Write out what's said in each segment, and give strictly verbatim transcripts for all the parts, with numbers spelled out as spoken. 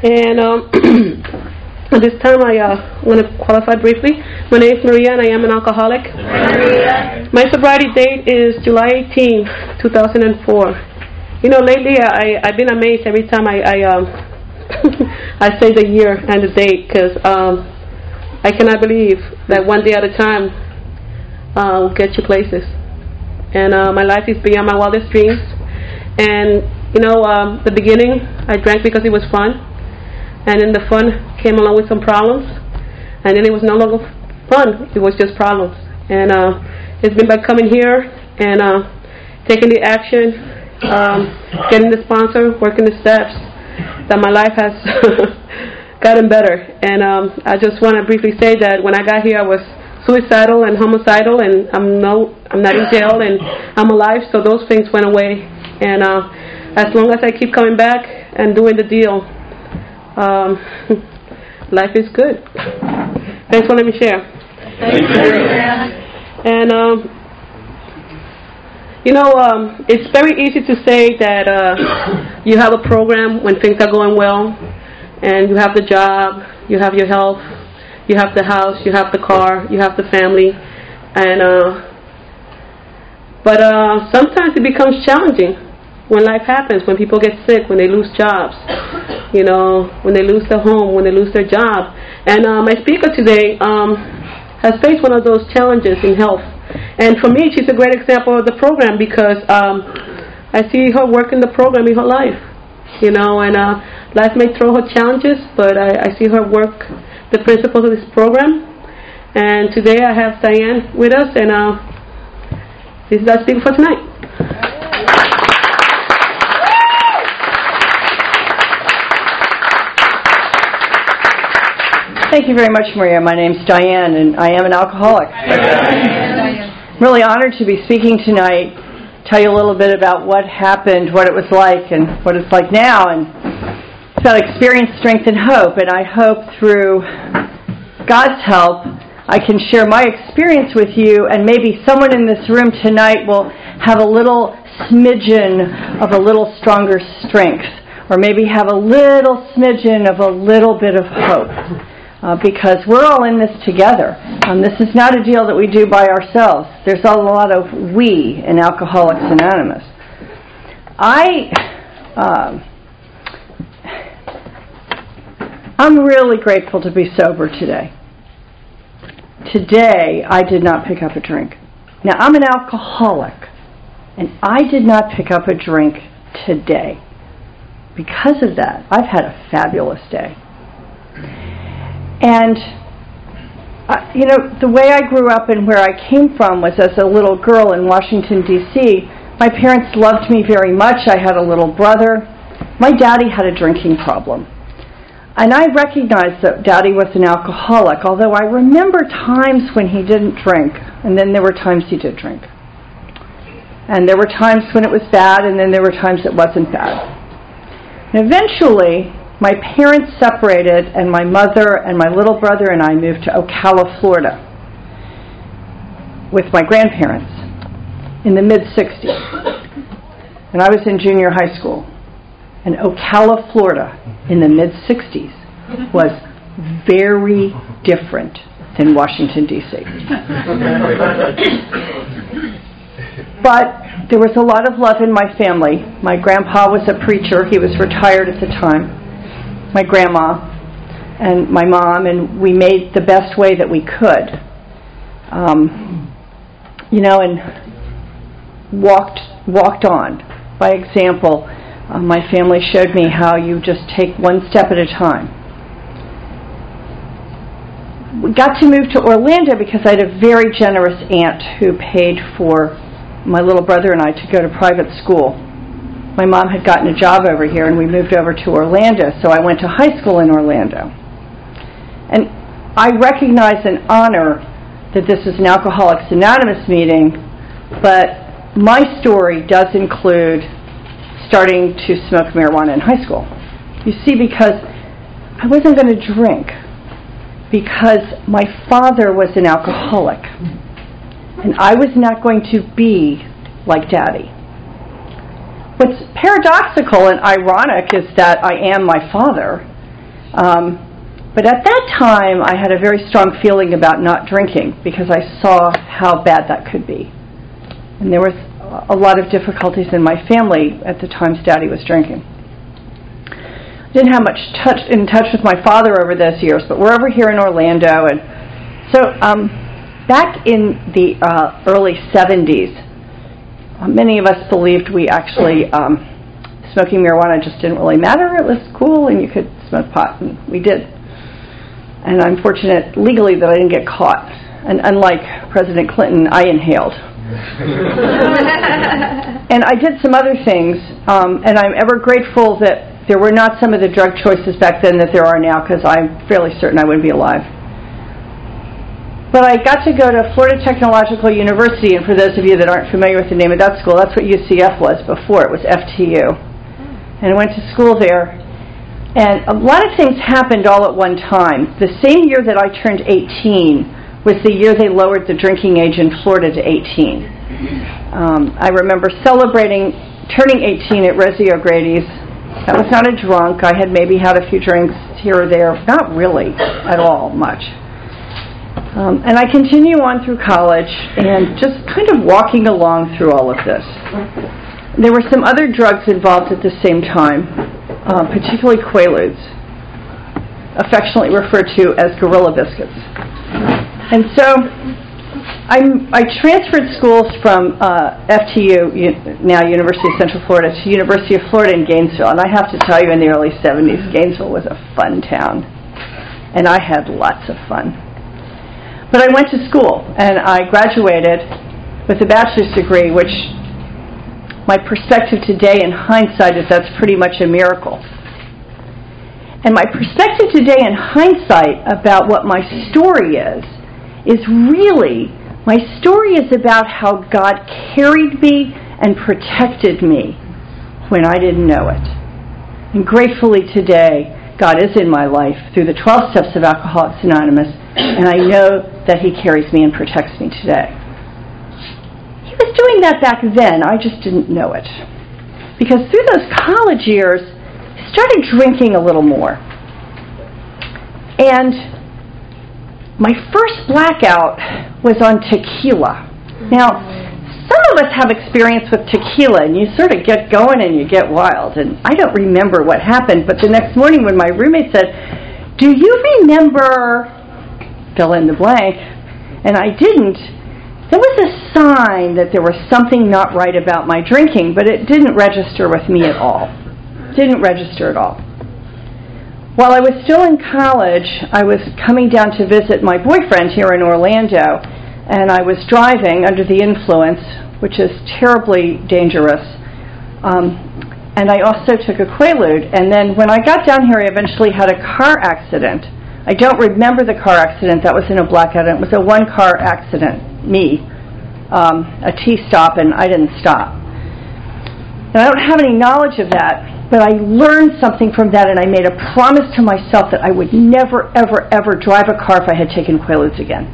And um, at this time, I uh, want to qualify briefly. My name is Maria, and I am an alcoholic. Maria. My sobriety date is July eighteenth, two thousand four. You know, lately I, I've been amazed every time I I, um, I say the year and the date, because um, I cannot believe that one day at a time uh, will get you places. And uh, my life is beyond my wildest dreams. And, you know, um, the beginning, I drank because it was fun. And then the fun came along with some problems. And then it was no longer fun. It was just problems. And uh, it's been by coming here and uh, taking the action, um, getting the sponsor, working the steps, that my life has gotten better. And um, I just want to briefly say that when I got here, I was suicidal and homicidal, and I'm no, I'm not in jail, and I'm alive. So those things went away. And uh, as long as I keep coming back and doing the deal, um, life is good. Thanks for letting me share. Thank you. And um, you know, um, it's very easy to say that uh, you have a program when things are going well, and you have the job, you have your health, you have the house, you have the car, you have the family, and uh, but uh, sometimes it becomes challenging when life happens, when people get sick, when they lose jobs, you know, when they lose their home, when they lose their job. And uh, my speaker today um, has faced one of those challenges in health. And for me, she's a great example of the program, because um, I see her work in the program in her life, you know, and uh, life may throw her challenges, but I, I see her work the principles of this program. And today I have Diane with us, and uh, this is our speaker for tonight. Thank you very much, Maria. My name's Diane, and I am an alcoholic. I'm really honored to be speaking tonight, tell you a little bit about what happened, what it was like, and what it's like now, and it's about experience, strength, and hope. And I hope through God's help, I can share my experience with you, and maybe someone in this room tonight will have a little smidgen of a little stronger strength, or maybe have a little smidgen of a little bit of hope. Uh, because we're all in this together. Um, this is not a deal that we do by ourselves. There's a lot of we in Alcoholics Anonymous. I, um, I'm really grateful to be sober today. Today, I did not pick up a drink. Now, I'm an alcoholic, and I did not pick up a drink today. Because of that, I've had a fabulous day. And, uh, you know, the way I grew up and where I came from was as a little girl in Washington, D C My parents loved me very much. I had a little brother. My daddy had a drinking problem. And I recognized that Daddy was an alcoholic, although I remember times when he didn't drink, and then there were times he did drink. And there were times when it was bad, and then there were times it wasn't bad. And eventually, my parents separated, and my mother and my little brother and I moved to Ocala, Florida, with my grandparents in the mid-sixties. And I was in junior high school. And Ocala, Florida, in the mid-sixties, was very different than Washington, D C But there was a lot of love in my family. My grandpa was a preacher. He was retired at the time. My grandma and my mom, and we made the best way that we could. Um, you know, and walked walked on. By example, uh, my family showed me how you just take one step at a time. We got to move to Orlando because I had a very generous aunt who paid for my little brother and I to go to private school. My mom had gotten a job over here, and we moved over to Orlando, so I went to high school in Orlando. And I recognize and honor that this is an Alcoholics Anonymous meeting, but my story does include starting to smoke marijuana in high school. You see, because I wasn't going to drink, because my father was an alcoholic, and I was not going to be like Daddy. What's paradoxical and ironic is that I am my father, Um, but at that time, I had a very strong feeling about not drinking because I saw how bad that could be. And there was a lot of difficulties in my family at the time Daddy was drinking. I didn't have much touch in touch with my father over those years, but we're over here in Orlando. And so um, back in the uh, early seventies, uh, many of us believed we actually, um, smoking marijuana just didn't really matter. It was cool and you could smoke pot, and we did. And I'm fortunate legally that I didn't get caught. And unlike President Clinton, I inhaled. And I did some other things, um, and I'm ever grateful that there were not some of the drug choices back then that there are now, because I'm fairly certain I wouldn't be alive. But I got to go to Florida Technological University, and for those of you that aren't familiar with the name of that school, that's what U C F was before. It was F T U. And I went to school there, and a lot of things happened all at one time. The same year that I turned eighteen was the year they lowered the drinking age in Florida to eighteen. Um, I remember celebrating turning eighteen at Rosie O'Grady's. I was not a drunk. I had maybe had a few drinks here or there. Not really at all much. Um, and I continue on through college and just kind of walking along through all of this. There were some other drugs involved at the same time, uh, particularly Quaaludes, affectionately referred to as Gorilla Biscuits. And so I'm, I transferred schools from uh, F T U, now University of Central Florida, to University of Florida in Gainesville. And I have to tell you, in the early seventies, Gainesville was a fun town. And I had lots of fun. But I went to school, and I graduated with a bachelor's degree, which my perspective today in hindsight is that's pretty much a miracle. And my perspective today in hindsight about what my story is, is really, my story is about how God carried me and protected me when I didn't know it. And gratefully today, God is in my life through the twelve steps of Alcoholics Anonymous, and I know that He carries me and protects me today. He was doing that back then, I just didn't know it. Because through those college years, I started drinking a little more. And my first blackout was on tequila. Now, some of us have experience with tequila, and you sort of get going and you get wild. And I don't remember what happened, but the next morning when my roommate said, "Do you remember," fill in the blank, and I didn't, there was a sign that there was something not right about my drinking, but it didn't register with me at all. Didn't register at all. While I was still in college, I was coming down to visit my boyfriend here in Orlando, and I was driving under the influence, which is terribly dangerous. Um, and I also took a Quaalude. And then when I got down here, I eventually had a car accident. I don't remember the car accident. That was in a blackout. It was a one-car accident, me, um, a T-stop, and I didn't stop. And I don't have any knowledge of that. But I learned something from that, and I made a promise to myself that I would never, ever, ever drive a car if I had taken Quaaludes again.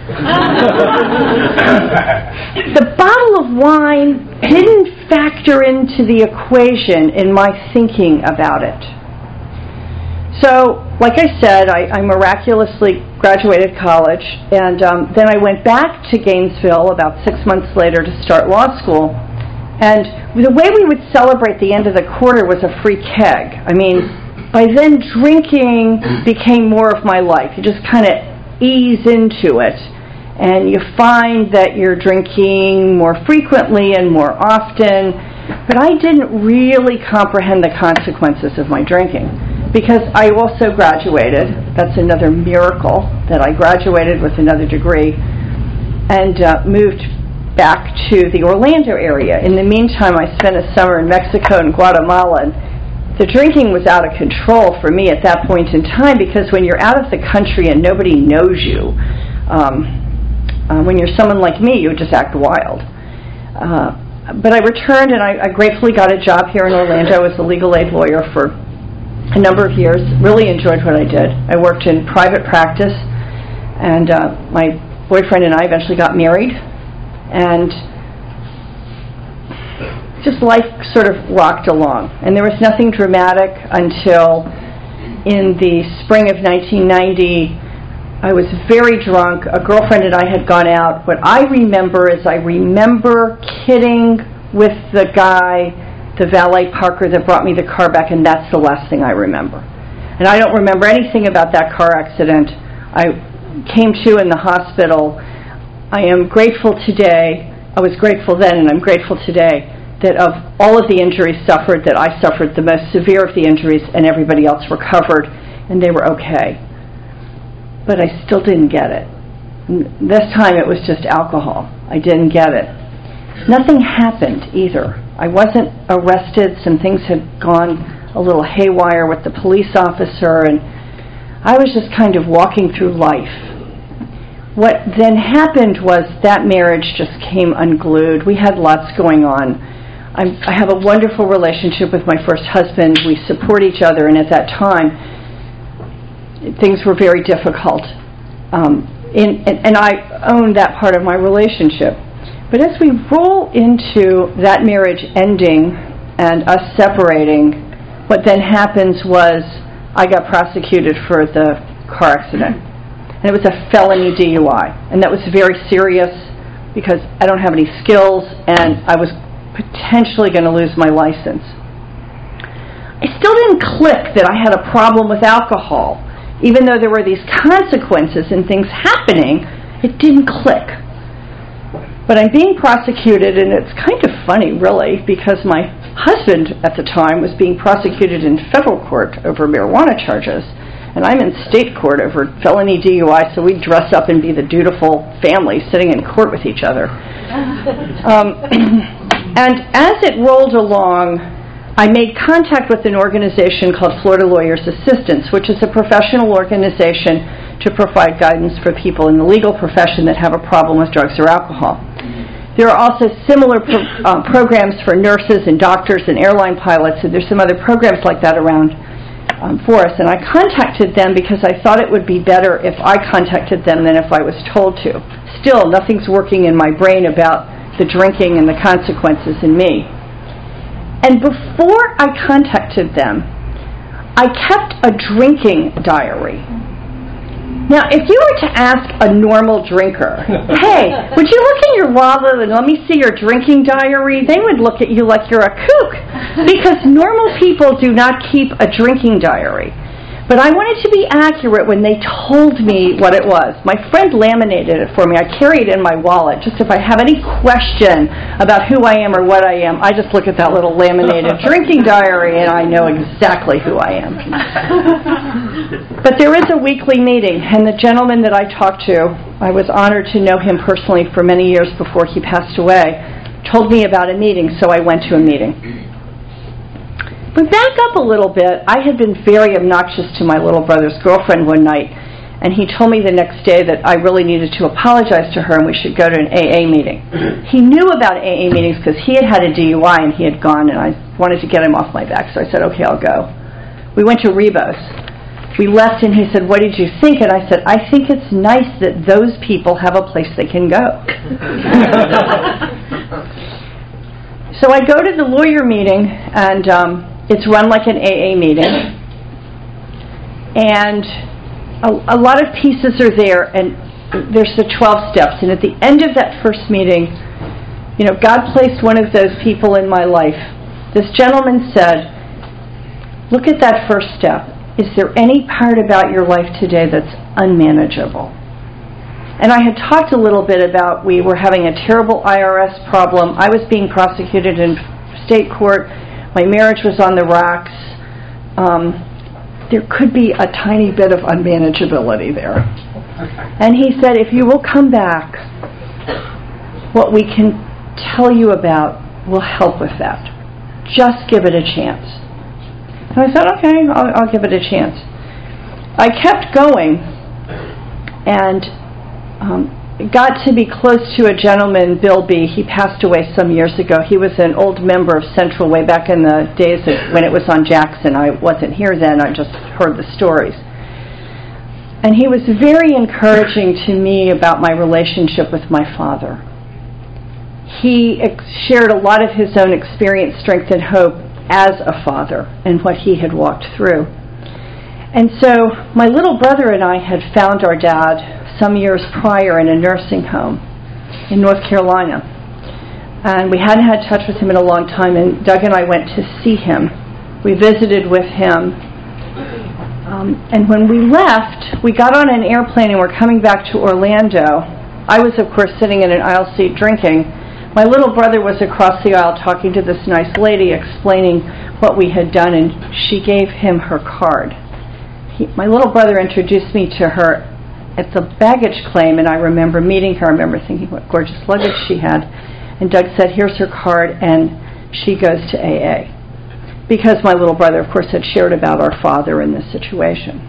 The bottle of wine didn't factor into the equation in my thinking about it. So, like I said, I, I miraculously graduated college, and um, then I went back to Gainesville about six months later to start law school. And the way we would celebrate the end of the quarter was a free keg. I mean, by then drinking became more of my life. You just kind of ease into it. And you find that you're drinking more frequently and more often. But I didn't really comprehend the consequences of my drinking. Because I also graduated. That's another miracle, that I graduated with another degree. And uh, moved back to the Orlando area. In the meantime, I spent a summer in Mexico and Guatemala, and the drinking was out of control for me at that point in time, because when you're out of the country and nobody knows you, um, uh, when you're someone like me, you just act wild. Uh, but I returned, and I, I gratefully got a job here in Orlando as a legal aid lawyer for a number of years. Really enjoyed what I did. I worked in private practice, and uh, my boyfriend and I eventually got married. And just life sort of rocked along. And there was nothing dramatic until in the spring of nineteen ninety. I was very drunk. A girlfriend and I had gone out. What I remember is I remember kidding with the guy, the valet parker that brought me the car back, and that's the last thing I remember. And I don't remember anything about that car accident. I came to in the hospital. I am grateful today. I was grateful then, and I'm grateful today that of all of the injuries suffered, that I suffered the most severe of the injuries, and everybody else recovered, and they were okay. But I still didn't get it. This time it was just alcohol. I didn't get it. Nothing happened either. I wasn't arrested. Some things had gone a little haywire with the police officer, and I was just kind of walking through life. What then happened was that marriage just came unglued. We had lots going on. I'm, I have a wonderful relationship with my first husband. We support each other, and at that time, things were very difficult. Um, in, and, and I own that part of my relationship. But as we roll into that marriage ending and us separating, what then happens was I got prosecuted for the car accident. And it was a felony D U I. And that was very serious because I don't have any skills and I was potentially going to lose my license. It still didn't click that I had a problem with alcohol. Even though there were these consequences and things happening, it didn't click. But I'm being prosecuted, and it's kind of funny, really, because my husband at the time was being prosecuted in federal court over marijuana charges, and I'm in state court over felony D U I, so we dress up and be the dutiful family sitting in court with each other. Um, and as it rolled along, I made contact with an organization called Florida Lawyers Assistance, which is a professional organization to provide guidance for people in the legal profession that have a problem with drugs or alcohol. There are also similar pro- uh, programs for nurses and doctors and airline pilots, and there's some other programs like that around um, for us. And I contacted them because I thought it would be better if I contacted them than if I was told to. Still, nothing's working in my brain about the drinking and the consequences in me. And before I contacted them, I kept a drinking diary. Now, if you were to ask a normal drinker, hey, would you look in your wallet and let me see your drinking diary? They would look at you like you're a kook, because normal people do not keep a drinking diary. But I wanted to be accurate when they told me what it was. My friend laminated it for me. I carry it in my wallet. Just if I have any question about who I am or what I am, I just look at that little laminated drinking diary and I know exactly who I am. But there is a weekly meeting, and the gentleman that I talked to, I was honored to know him personally for many years before he passed away, told me about a meeting, so I went to a meeting. But back up a little bit, I had been very obnoxious to my little brother's girlfriend one night, and he told me the next day that I really needed to apologize to her and we should go to an A A meeting. He knew about A A meetings because he had had a D U I and he had gone, and I wanted to get him off my back, so I said, okay, I'll go. We went to Rebos. We left, and he said, what did you think? And I said, I think it's nice that those people have a place they can go. So I go to the lawyer meeting, and um, it's run like an A A meeting, and a, a lot of pieces are there, and there's the twelve steps, and at the end of that first meeting, you know, God placed one of those people in my life. This gentleman said, look at that first step. Is there any part about your life today that's unmanageable? And I had talked a little bit about we were having a terrible I R S problem. I was being prosecuted in state court. My marriage was on the rocks. Um, there could be a tiny bit of unmanageability there. And he said, if you will come back, what we can tell you about will help with that. Just give it a chance. And I said, okay, I'll, I'll give it a chance. I kept going and um, got to be close to a gentleman, Bill B. He passed away some years ago. He was an old member of Central way back in the days of when it was on Jackson. I wasn't here then. I just heard the stories. And he was very encouraging to me about my relationship with my father. He ex- shared a lot of his own experience, strength, and hope as a father and what he had walked through. And so my little brother and I had found our dad some years prior in a nursing home in North Carolina. And we hadn't had touch with him in a long time, and Doug and I went to see him. We visited with him. Um, and when we left, we got on an airplane and we're coming back to Orlando. I was, of course, sitting in an aisle seat drinking. My little brother was across the aisle talking to this nice lady, explaining what we had done, and she gave him her card. He, my little brother introduced me to her at the baggage claim, and I remember meeting her. I remember thinking what gorgeous luggage she had. And Doug said, here's her card, and she goes to A A. Because my little brother, of course, had shared about our father in this situation.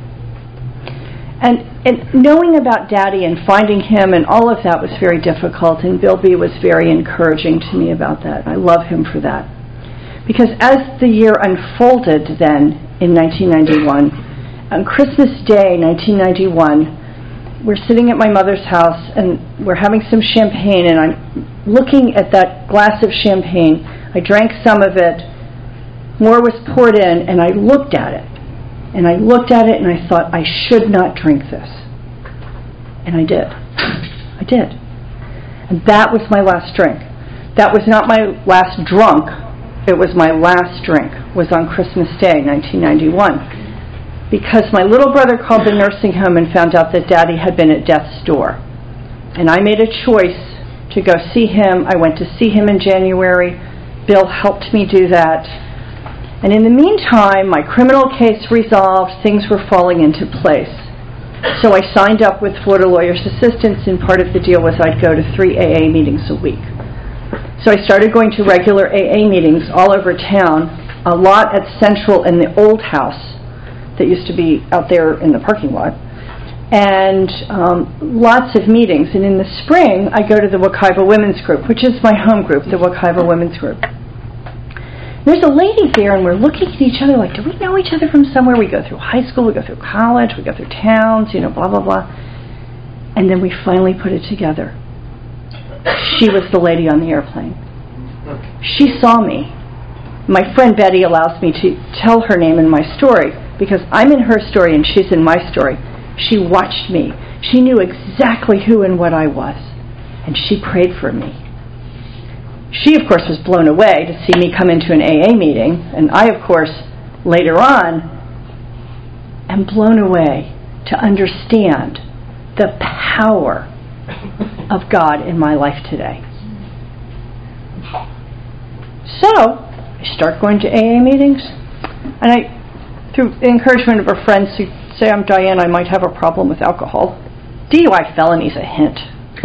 And, and knowing about Daddy and finding him and all of that was very difficult, and Bill B. was very encouraging to me about that. I love him for that. Because as the year unfolded then, in nineteen ninety-one, on Christmas Day, nineteen ninety-one, we're sitting at my mother's house, and we're having some champagne, and I'm looking at that glass of champagne. I drank some of it. More was poured in, and I looked at it. And I looked at it, and I thought, I should not drink this. And I did. I did. And that was my last drink. That was not my last drunk. It was my last drink. It was on Christmas Day, nineteen ninety-one. Because my little brother called the nursing home and found out that Daddy had been at death's door. And I made a choice to go see him. I went to see him in January. Bill helped me do that. And in the meantime, my criminal case resolved, things were falling into place. So I signed up with Florida Lawyers Assistance, and part of the deal was I'd go to three A A meetings a week. So I started going to regular A A meetings all over town, a lot at Central in the old house that used to be out there in the parking lot, and um, lots of meetings. And in the spring, I go to the Wekiva Women's Group, which is my home group, the Wekiva Women's Group. There's a lady there, and we're looking at each other like, do we know each other from somewhere? We go through high school, we go through college, we go through towns, you know, blah, blah, blah. And then we finally put it together. She was the lady on the airplane. She saw me. My friend Betty allows me to tell her name in my story because I'm in her story and she's in my story. She watched me. She knew exactly who and what I was. And she prayed for me. She, of course, was blown away to see me come into an A A meeting, and I, of course, later on, am blown away to understand the power of God in my life today. So, I start going to A A meetings, and I, through the encouragement of our friends who say I'm Diane, I might have a problem with alcohol. D U I felony's a hint.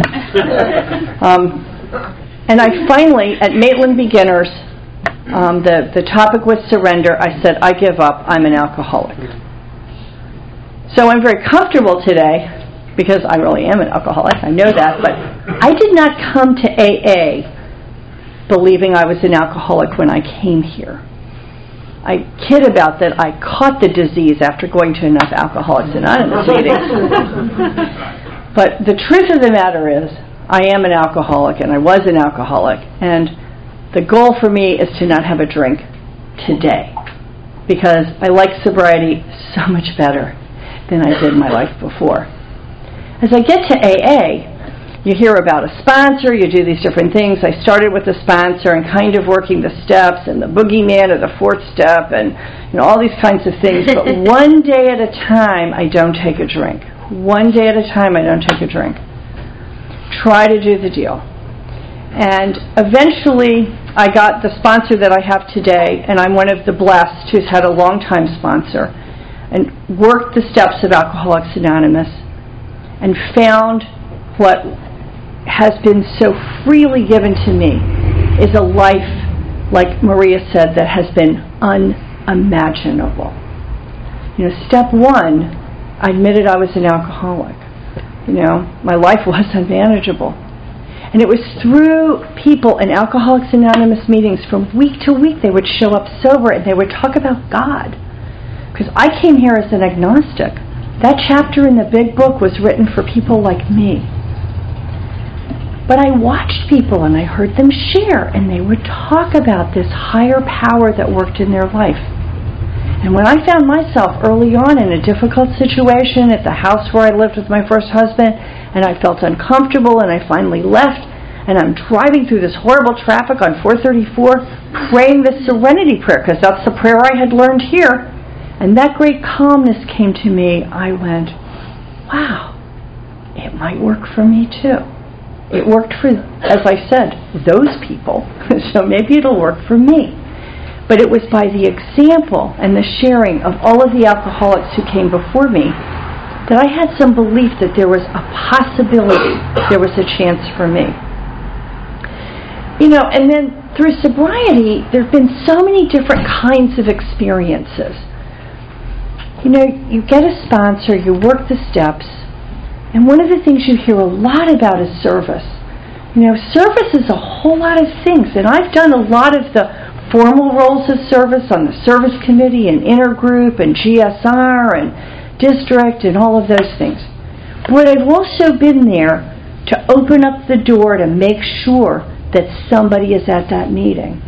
um, And I finally, at Maitland Beginners, um, the, the topic was surrender. I said, I give up. I'm an alcoholic. So I'm very comfortable today because I really am an alcoholic. I know that. But I did not come to A A believing I was an alcoholic when I came here. I kid about that I caught the disease after going to enough Alcoholics Anonymous meetings. But the truth of the matter is, I am an alcoholic, and I was an alcoholic, and the goal for me is to not have a drink today, because I like sobriety so much better than I did my life before. As I get to A A, you hear about a sponsor, you do these different things. I started with a sponsor and kind of working the steps and the boogeyman of the fourth step and you know all these kinds of things, but one day at a time, I don't take a drink. One day at a time, I don't take a drink. Try to do the deal. And eventually I got the sponsor that I have today, and I'm one of the blessed who's had a long-time sponsor, and worked the steps of Alcoholics Anonymous and found what has been so freely given to me is a life, like Maria said, that has been unimaginable. You know, step one, I admitted I was an alcoholic. You know, my life was unmanageable. And it was through people in Alcoholics Anonymous meetings from week to week, they would show up sober and they would talk about God. Because I came here as an agnostic. That chapter in the big book was written for people like me. But I watched people and I heard them share, and they would talk about this higher power that worked in their life. And when I found myself early on in a difficult situation at the house where I lived with my first husband, and I felt uncomfortable, and I finally left, and I'm driving through this horrible traffic on four thirty-four, praying the serenity prayer, because that's the prayer I had learned here, and that great calmness came to me. I went, wow, it might work for me too. It worked for, as I said, those people, so maybe it'll work for me. But it was by the example and the sharing of all of the alcoholics who came before me that I had some belief that there was a possibility, there was a chance for me. You know, and then through sobriety, there have been so many different kinds of experiences. You know, you get a sponsor, you work the steps, and one of the things you hear a lot about is service. You know, service is a whole lot of things, and I've done a lot of the formal roles of service on the service committee and intergroup and G S R and district and all of those things. But I've also been there to open up the door to make sure that somebody is at that meeting.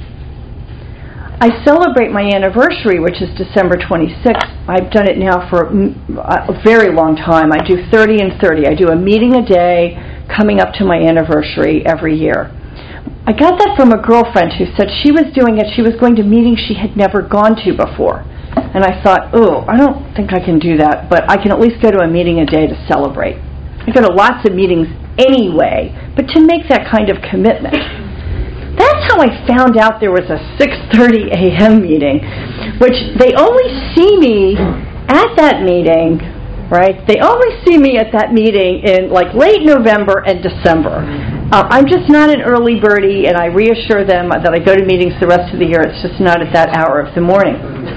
I celebrate my anniversary, which is December twenty-sixth. I've done it now for a very long time. I do thirty and thirty. I do a meeting a day coming up to my anniversary every year. I got that from a girlfriend who said she was doing it. She was going to meetings she had never gone to before. And I thought, oh, I don't think I can do that, but I can at least go to a meeting a day to celebrate. I go to lots of meetings anyway, but to make that kind of commitment. That's how I found out there was a six thirty a.m. meeting, which they only see me at that meeting, right? They only see me at that meeting in like late November and December. Uh, I'm just not an early birdie, and I reassure them that I go to meetings the rest of the year. It's just not at that hour of the morning.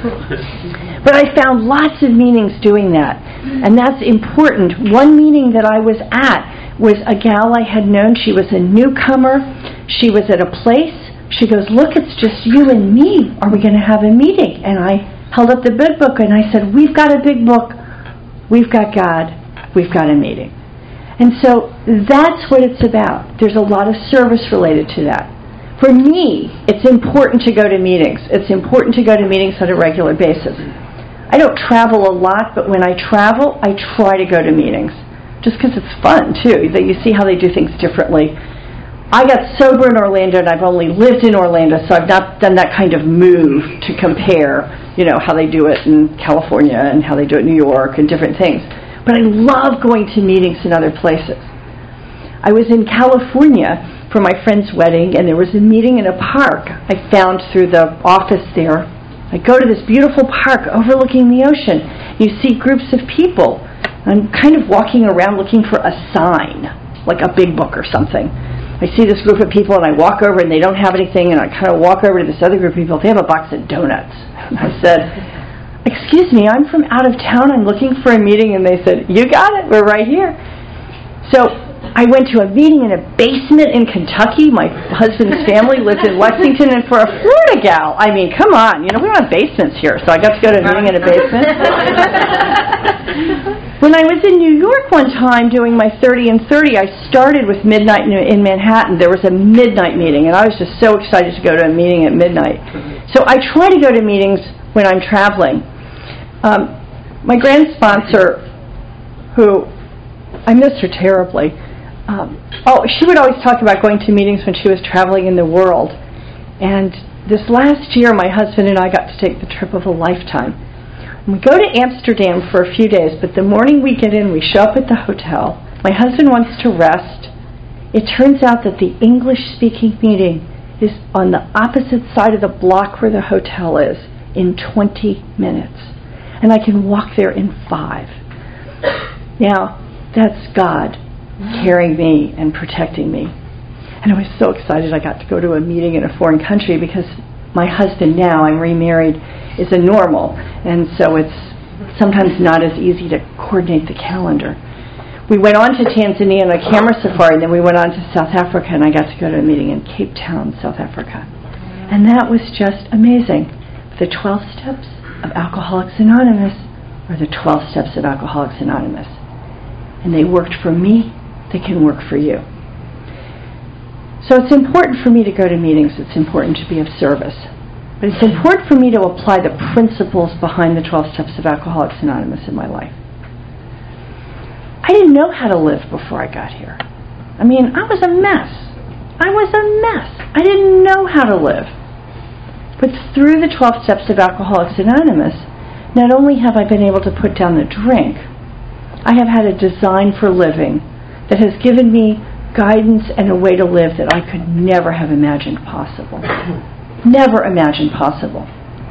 But I found lots of meetings doing that, and that's important. One meeting that I was at was a gal I had known. She was a newcomer. She was at a place. She goes, look, it's just you and me. Are we going to have a meeting? And I held up the big book, and I said, we've got a big book. We've got God. We've got a meeting. And so that's what it's about. There's a lot of service related to that. For me, it's important to go to meetings. It's important to go to meetings on a regular basis. I don't travel a lot, but when I travel, I try to go to meetings. Just because it's fun, too. That you see how they do things differently. I got sober in Orlando, and I've only lived in Orlando, so I've not done that kind of move to compare, you know, how they do it in California and how they do it in New York and different things. But I love going to meetings in other places. I was in California for my friend's wedding, and there was a meeting in a park I found through the office there. I go to this beautiful park overlooking the ocean. You see groups of people. I'm kind of walking around looking for a sign, like a big book or something. I see this group of people, and I walk over, and they don't have anything, and I kind of walk over to this other group of people. They have a box of donuts. And I said, excuse me, I'm from out of town. I'm looking for a meeting. And they said, you got it. We're right here. So I went to a meeting in a basement in Kentucky. My husband's family lived in Lexington. And for a Florida gal, I mean, come on. You know, we don't have basements here. So I got to go to a meeting in a basement. When I was in New York one time doing my thirty and thirty, I started with midnight in Manhattan. There was a midnight meeting. And I was just so excited to go to a meeting at midnight. So I try to go to meetings when I'm traveling. Um, my grand sponsor, who I miss her terribly, um, oh, she would always talk about going to meetings when she was traveling in the world. And this last year, my husband and I got to take the trip of a lifetime. And we go to Amsterdam for a few days, but the morning we get in, we show up at the hotel. My husband wants to rest. It turns out that the English-speaking meeting is on the opposite side of the block where the hotel is in twenty minutes. And I can walk there in five. Now, that's God carrying me and protecting me. And I was so excited I got to go to a meeting in a foreign country because my husband now, I'm remarried, is a normal. And so it's sometimes not as easy to coordinate the calendar. We went on to Tanzania on a camera safari, and then we went on to South Africa, and I got to go to a meeting in Cape Town, South Africa. And that was just amazing. The twelve steps of Alcoholics Anonymous are the twelve steps of Alcoholics Anonymous. And they worked for me, they can work for you. So it's important for me to go to meetings. It's important to be of service. But it's important for me to apply the principles behind the twelve Steps of Alcoholics Anonymous in my life. I didn't know how to live before I got here. I mean, I was a mess. I was a mess. I didn't know how to live. But through the twelve Steps of Alcoholics Anonymous, not only have I been able to put down the drink, I have had a design for living that has given me guidance and a way to live that I could never have imagined possible. Never imagined possible.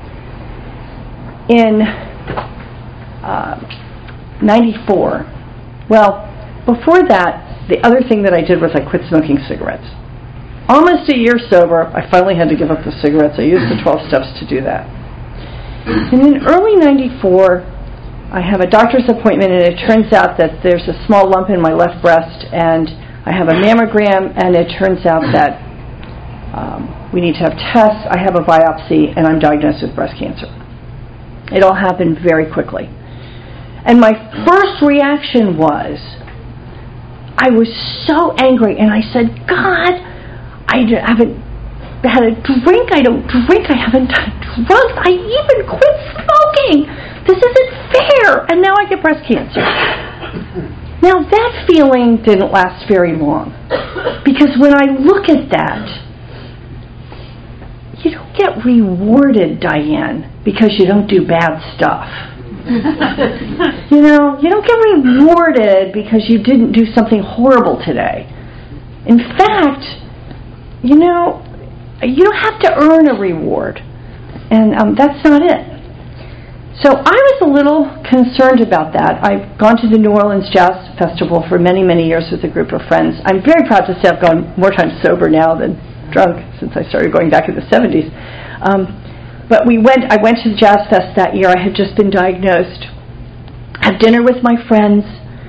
In uh, ninety-four, well, before that, the other thing that I did was I quit smoking cigarettes. Almost a year sober, I finally had to give up the cigarettes. I used the twelve steps to do that. And in early ninety-four, I have a doctor's appointment, and it turns out that there's a small lump in my left breast, and I have a mammogram, and it turns out that um, we need to have tests. I have a biopsy, and I'm diagnosed with breast cancer. It all happened very quickly. And my first reaction was, I was so angry, and I said, God, I haven't had a drink, I don't drink, I haven't done drugs, I even quit smoking. This isn't fair. And now I get breast cancer. Now that feeling didn't last very long, because when I look at that, you don't get rewarded, Diane, because you don't do bad stuff. You know, you don't get rewarded because you didn't do something horrible today. In fact, you know, you don't have to earn a reward. And um, that's not it. So I was a little concerned about that. I've gone to the New Orleans Jazz Festival for many, many years with a group of friends. I'm very proud to say I've gone more times sober now than drunk since I started going back in the seventies. Um, but we went. I went to the Jazz Fest that year. I had just been diagnosed. Had dinner with my friends.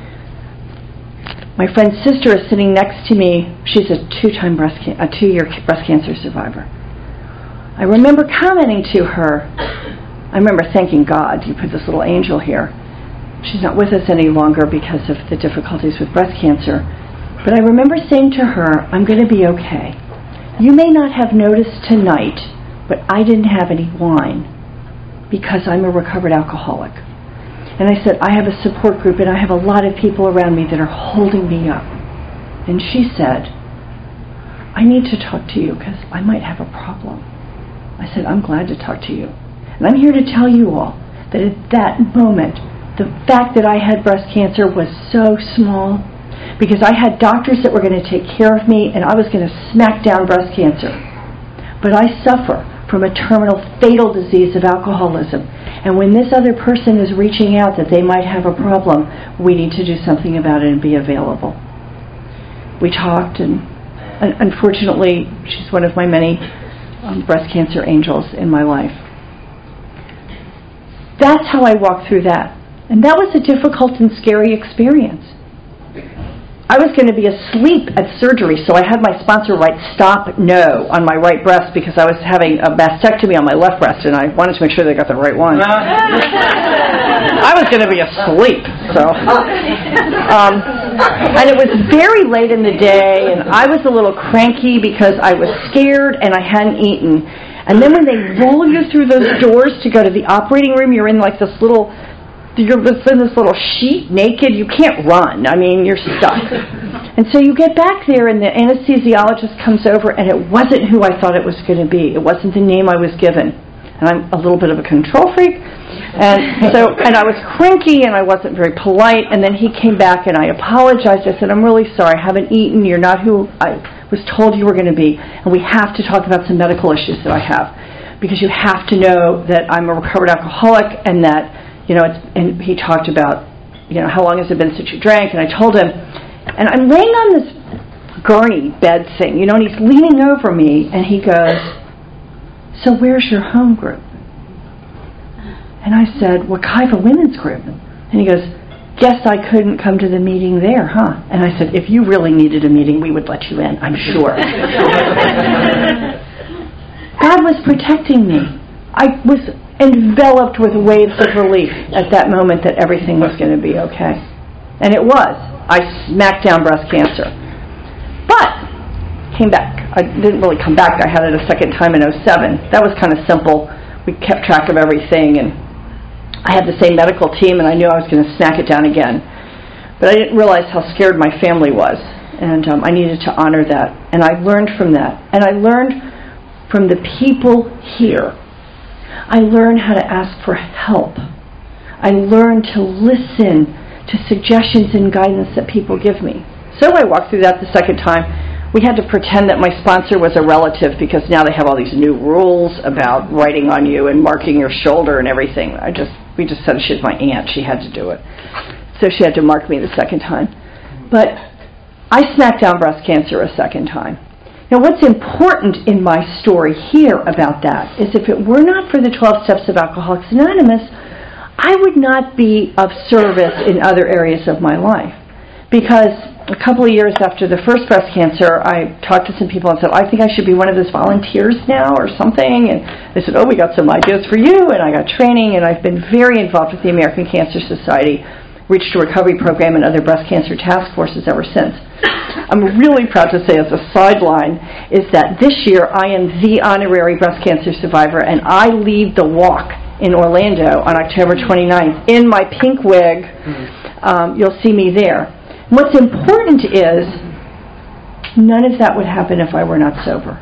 My friend's sister is sitting next to me. She's a two-time breast can- a two-year breast cancer survivor. I remember commenting to her. I remember thanking God, you put this little angel here. She's not with us any longer because of the difficulties with breast cancer. But I remember saying to her, I'm going to be okay. You may not have noticed tonight, but I didn't have any wine because I'm a recovered alcoholic. And I said, I have a support group and I have a lot of people around me that are holding me up. And she said, I need to talk to you because I might have a problem. I said, I'm glad to talk to you. And I'm here to tell you all that at that moment, the fact that I had breast cancer was so small because I had doctors that were going to take care of me and I was going to smack down breast cancer. But I suffer from a terminal fatal disease of alcoholism. And when this other person is reaching out that they might have a problem, we need to do something about it and be available. We talked, and unfortunately, she's one of my many um, breast cancer angels in my life. That's how I walked through that. And that was a difficult and scary experience. I was going to be asleep at surgery, so I had my sponsor write stop no on my right breast because I was having a mastectomy on my left breast, and I wanted to make sure they got the right one. I was going to be asleep, so. Um, and it was very late in the day, and I was a little cranky because I was scared and I hadn't eaten. And then when they roll you through those doors to go to the operating room, you're in like this little, you're in this little sheet, naked. You can't run. I mean, you're stuck. And so you get back there, and the anesthesiologist comes over, and it wasn't who I thought it was going to be. It wasn't the name I was given. And I'm a little bit of a control freak. And so, and I was cranky, and I wasn't very polite. And then he came back, and I apologized. I said, I'm really sorry. I haven't eaten. You're not who I was told you were going to be, and we have to talk about some medical issues that I have, because you have to know that I'm a recovered alcoholic, and that, you know, it's, and he talked about, you know, how long has it been since you drank, and I told him, and I'm laying on this gurney bed thing, you know, and he's leaning over me, and he goes, so where's your home group? And I said, Wekiva Women's Group. And he goes, guess I couldn't come to the meeting there, huh? And I said, if you really needed a meeting, we would let you in, I'm sure. God was protecting me. I was enveloped with waves of relief at that moment that everything was going to be okay. And it was. I smacked down breast cancer. But, came back. I didn't really come back. I had it a second time in oh seven. That was kind of simple. We kept track of everything, and I had the same medical team, and I knew I was going to snack it down again. But I didn't realize how scared my family was, and um, I needed to honor that. And I learned from that. And I learned from the people here. I learned how to ask for help. I learned to listen to suggestions and guidance that people give me. So I walked through that the second time. We had to pretend that my sponsor was a relative because now they have all these new rules about writing on you and marking your shoulder and everything. I just we just said she's my aunt. She had to do it. So she had to mark me the second time. But I smacked down breast cancer a second time. Now, what's important in my story here about that is if it were not for the twelve Steps of Alcoholics Anonymous, I would not be of service in other areas of my life. Because a couple of years after the first breast cancer, I talked to some people and said, I think I should be one of those volunteers now or something. And they said, oh, we got some ideas for you. And I got training, and I've been very involved with the American Cancer Society, Reach to Recovery Program, and other breast cancer task forces ever since. I'm really proud to say, as a sideline, is that this year I am the honorary breast cancer survivor, and I lead the walk in Orlando on October twenty-ninth in my pink wig. Um, you'll see me there. What's important is none of that would happen if I were not sober.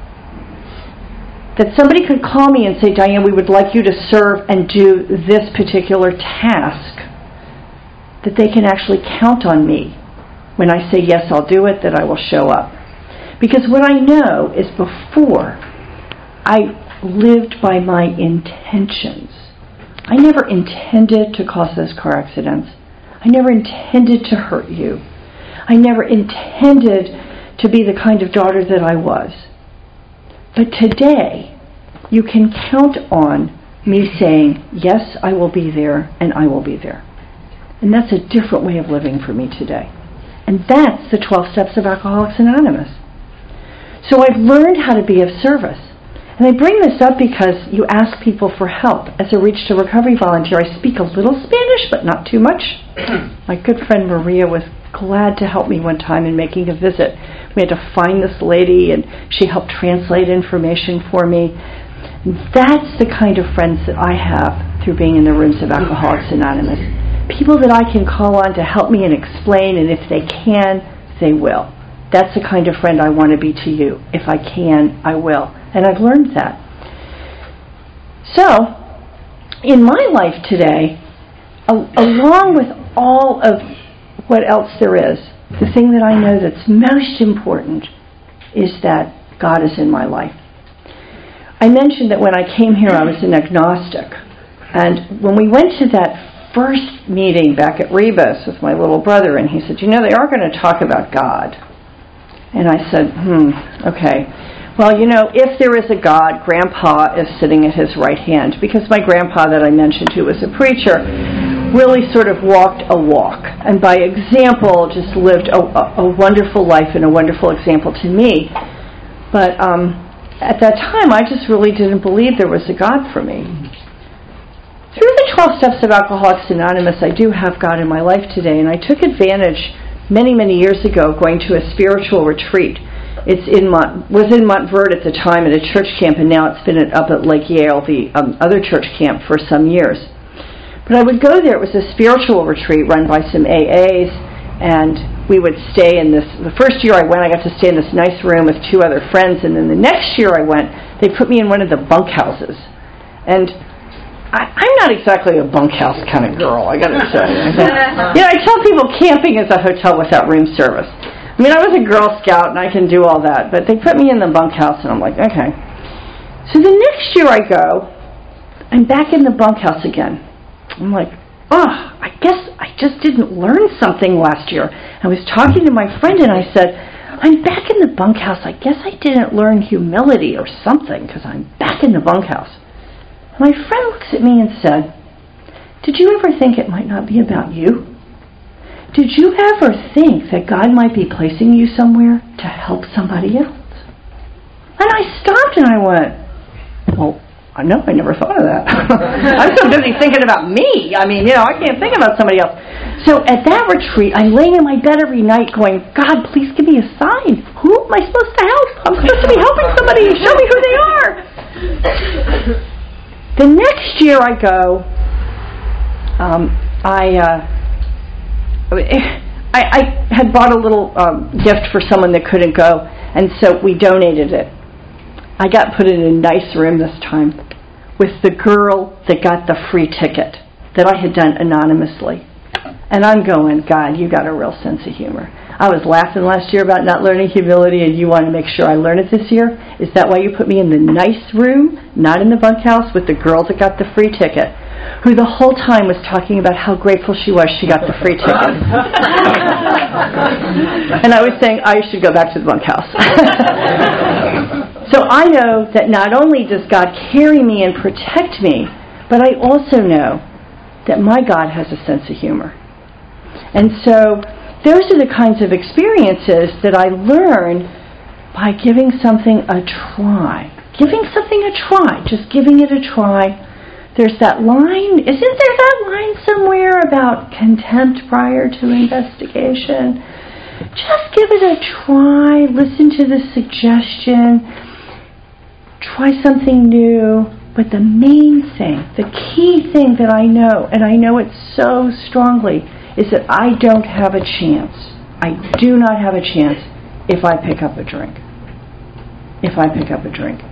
That somebody could call me and say, Diane, we would like you to serve and do this particular task, that they can actually count on me. When I say, yes, I'll do it, that I will show up. Because what I know is before, I lived by my intentions. I never intended to cause those car accidents. I never intended to hurt you. I never intended to be the kind of daughter that I was. But today, you can count on me saying, yes, I will be there, and I will be there. And that's a different way of living for me today. And that's the twelve Steps of Alcoholics Anonymous. So I've learned how to be of service. And I bring this up because you ask people for help. As a Reach to Recovery volunteer, I speak a little Spanish, but not too much. My good friend Maria was glad to help me one time in making a visit. We had to find this lady, and she helped translate information for me. And that's the kind of friends that I have through being in the rooms of Alcoholics Anonymous. People that I can call on to help me and explain, and if they can, they will. That's the kind of friend I want to be to you. If I can, I will. And I've learned that. So, in my life today, a- along with all of what else there is, the thing that I know that's most important is that God is in my life. I mentioned that when I came here, I was an agnostic. And when we went to that first meeting back at Rebus with my little brother, and he said, you know, they are going to talk about God. And I said, hmm, okay. Well, you know, if there is a God, Grandpa is sitting at his right hand, because my grandpa that I mentioned, who was a preacher, really sort of walked a walk, and by example just lived a, a, a wonderful life and a wonderful example to me. But um, at that time, I just really didn't believe there was a God for me. Through the twelve Steps of Alcoholics Anonymous, I do have God in my life today, and I took advantage many, many years ago going to a spiritual retreat. It's in Mont, was in Montverde at the time at a church camp, and now it's been up at Lake Yale, the um, other church camp, for some years. But I would go there. It was a spiritual retreat run by some A As, and we would stay in this. The first year I went, I got to stay in this nice room with two other friends, and then the next year I went, they put me in one of the bunkhouses. And I, I'm not exactly a bunkhouse kind of girl, I gotta say. You know, I tell people camping is a hotel without room service. I mean, I was a Girl Scout and I can do all that, but they put me in the bunkhouse and I'm like, okay. So the next year I go, I'm back in the bunkhouse again. I'm like, oh, I guess I just didn't learn something last year. I was talking to my friend and I said, I'm back in the bunkhouse. I guess I didn't learn humility or something because I'm back in the bunkhouse. My friend looks at me and said, did you ever think it might not be about you? Did you ever think that God might be placing you somewhere to help somebody else? And I stopped and I went, well, I know, I never thought of that. I'm so busy thinking about me. I mean, you know, I can't think about somebody else. So at that retreat, I'm laying in my bed every night going, God, please give me a sign. Who am I supposed to help? I'm supposed to be helping somebody. Show me who they are. The next year I go, um, I, uh, I, I had bought a little um, gift for someone that couldn't go, and so we donated it. I got put in a nice room this time with the girl that got the free ticket that I had done anonymously. And I'm going, God, you got a real sense of humor. I was laughing last year about not learning humility, and you want to make sure I learn it this year? Is that why you put me in the nice room, not in the bunkhouse, with the girl that got the free ticket, who the whole time was talking about how grateful she was she got the free ticket? And I was saying, I should go back to the bunkhouse. So I know that not only does God carry me and protect me, but I also know that my God has a sense of humor. And so those are the kinds of experiences that I learn by giving something a try. Giving something a try, just giving it a try. There's that line, isn't there that line somewhere about contempt prior to investigation? Just give it a try, listen to the suggestion, try something new. But the main thing, the key thing that I know, and I know it so strongly, is that I don't have a chance. I do not have a chance if I pick up a drink. If I pick up a drink.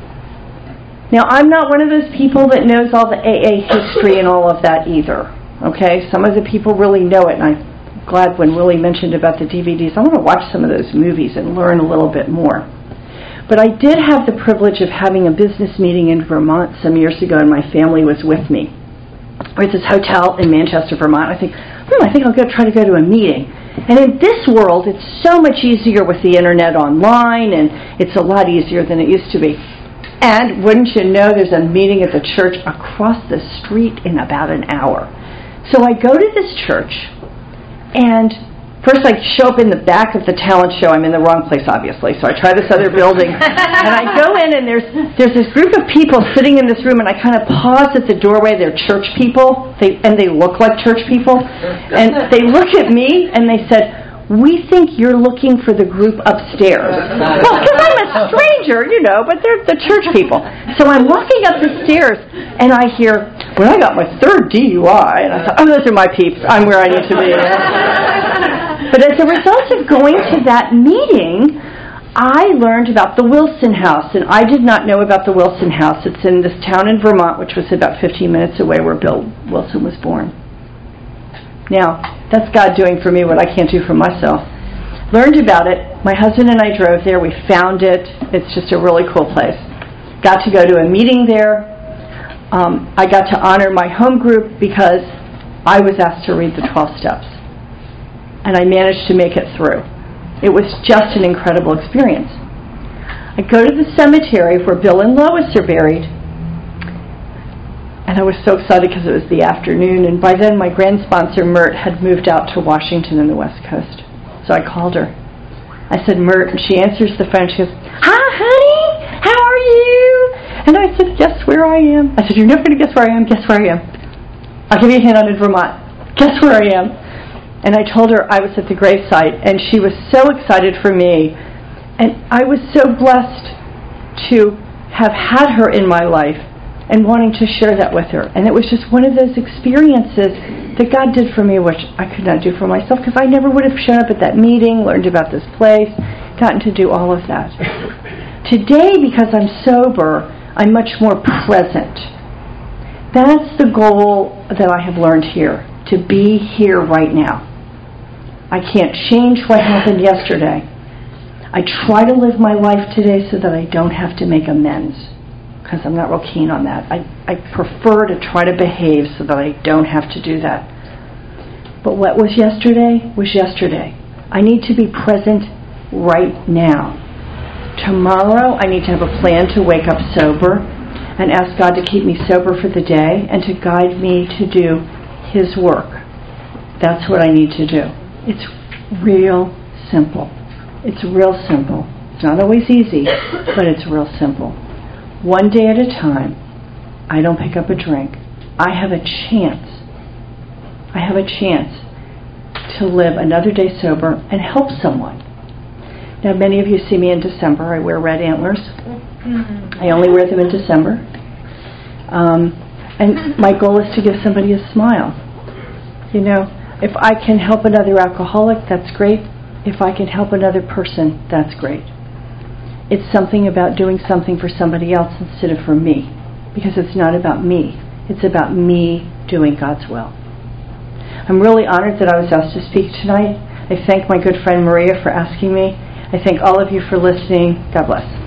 Now, I'm not one of those people that knows all the A A history and all of that either. Okay? Some of the people really know it, and I'm glad when Willie mentioned about the D V Ds. I want to watch some of those movies and learn a little bit more. But I did have the privilege of having a business meeting in Vermont some years ago, and my family was with me. We're at this hotel in Manchester, Vermont. I think, hmm, I think I'll go try to go to a meeting. And in this world, it's so much easier with the internet online, and it's a lot easier than it used to be. And wouldn't you know, there's a meeting at the church across the street in about an hour. So I go to this church, and first I show up in the back of the talent show. I'm in the wrong place, obviously, so I try this other building. And I go in, and there's there's this group of people sitting in this room, and I kind of pause at the doorway. They're church people, they and they look like church people. And they look at me, and they said, we think you're looking for the group upstairs. Well, because I'm a stranger, you know, but they're the church people. So I'm walking up the stairs, and I hear, well, I got my third D U I. And I thought, oh, those are my peeps. I'm where I need to be. But as a result of going to that meeting, I learned about the Wilson House, and I did not know about the Wilson House. It's in this town in Vermont, which was about fifteen minutes away where Bill Wilson was born. Now, that's God doing for me what I can't do for myself. Learned about it. My husband and I drove there. We found it. It's just a really cool place. Got to go to a meeting there. Um, I got to honor my home group because I was asked to read the twelve steps. And I managed to make it through. It was just an incredible experience. I go to the cemetery where Bill and Lois are buried, and I was so excited because it was the afternoon, and by then my grand sponsor, Mert, had moved out to Washington and the West Coast. So I called her. I said, Mert, and she answers the phone. She goes, hi, honey, how are you? And I said, guess where I am? I said, you're never going to guess where I am. Guess where I am. I'll give you a hint, I'm in Vermont. Guess where I am? And I told her I was at the gravesite, and she was so excited for me. And I was so blessed to have had her in my life and wanting to share that with her. And it was just one of those experiences that God did for me, which I could not do for myself, because I never would have shown up at that meeting, learned about this place, gotten to do all of that. Today, because I'm sober, I'm much more present. That's the goal that I have learned here, to be here right now. I can't change what happened yesterday. I try to live my life today so that I don't have to make amends, because I'm not real keen on that. I, I prefer to try to behave so that I don't have to do that. But what was yesterday was yesterday. I need to be present right now. Tomorrow I need to have a plan to wake up sober and ask God to keep me sober for the day and to guide me to do His work. That's what I need to do. It's real simple. It's real simple. It's not always easy, but it's real simple. One day at a time, I don't pick up a drink. I have a chance. I have a chance to live another day sober and help someone. Now, many of you see me in December. I wear red antlers. I only wear them in December. Um, and my goal is to give somebody a smile. You know, if I can help another alcoholic, that's great. If I can help another person, that's great. It's something about doing something for somebody else instead of for me. Because it's not about me. It's about me doing God's will. I'm really honored that I was asked to speak tonight. I thank my good friend Maria for asking me. I thank all of you for listening. God bless.